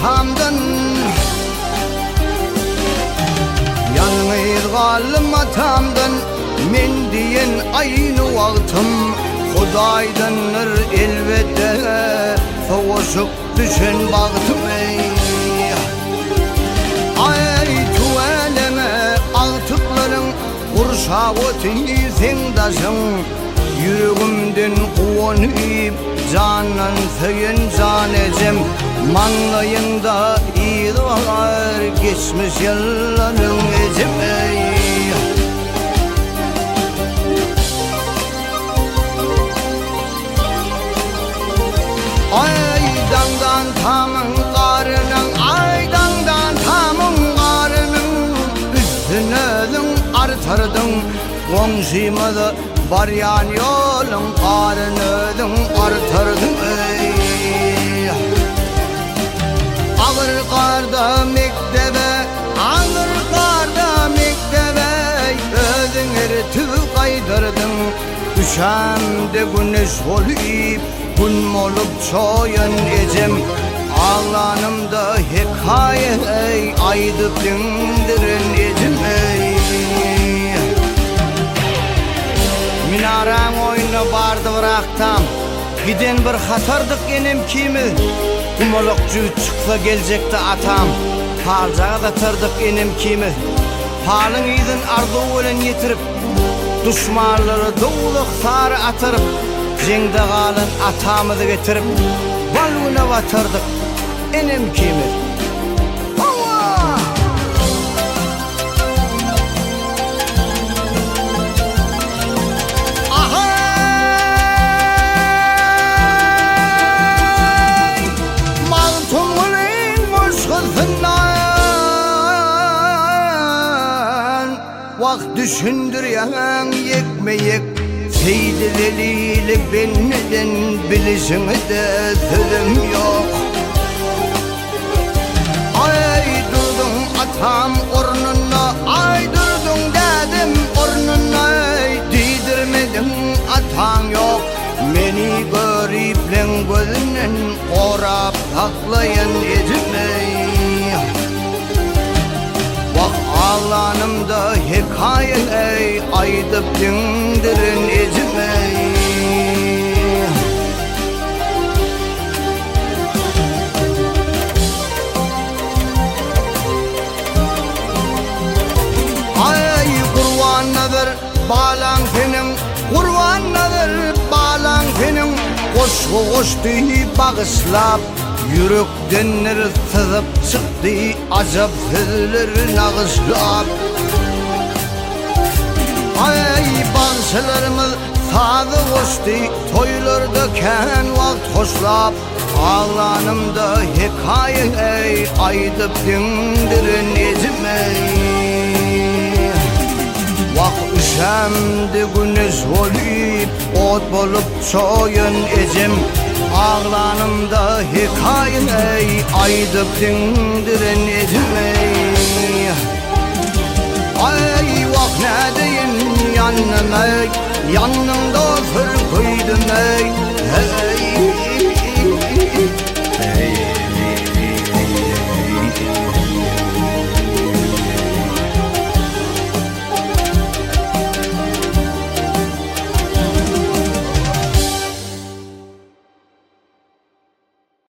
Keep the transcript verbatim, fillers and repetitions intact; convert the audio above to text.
atamdan. Yanıyır kalım atamdan, men diyen aynı vaktim. Hudaydanır elbette, soğuşup düşen baktım ey. Ay tuvaleme altıkların, kurşağı teyzen daşın. Yüreğimden kuvanıp canan söyün can ecem. Manlayında iyi var geçmiş yılların ecem ey. Aydandan tamın qarının, aydandan tamın qarının, üstünödün artırdın, qonşimada baryan yolun qarınödün artırdın ey. Ağır qarda mektebe, ağır qarda mektebe, özün eritip qaydırdın, düşəmde güneş olup, gün olup çoyun ecem. Ağlanımda hikaye ey, aydıp dindirin ecem ey. Minarang oyunu bardı bıraktam, giden bir hatardık enem kimi. Kumolokçu çıksa gelecekti atam, palcağa da tırdık enem kimi. Palın idin ardu ölen yetirip, düşmanları doğuluk sarı atırıp, jengde kalın atamızı getirip, baluna batırdık enem kimi. Vakt düşündüryen yekmeyek, seydi delilik ben neden bilişini de sözüm yok. Ay durdum atam ornuna, ay durdum dedim ornuna, diydirmedim atan yok. Beni görüp len gözünden orap saklayan ecimey. Ağlanımda hikaye ey, aydıp dindirin ecim ey. Ay kurvannadır balan senin, kurvannadır balan senin. Koşu koştu bağışlap, yürekten sızıp çıktı acap sözler nağışlap. Ay bazılarımız sağdı koştu, toylarda ken vakt hoşlap. Ağlanımda hikaye ey, aydıp dindirin ecim ey. Vakt üşemdi güneş olup, ot bolup çoyun ecim. Ağlanımda hikaye ey, aydıp dindirin ecim ey. Ay vak ne deyin yanım ey, yanımda fır koydum ey. Hey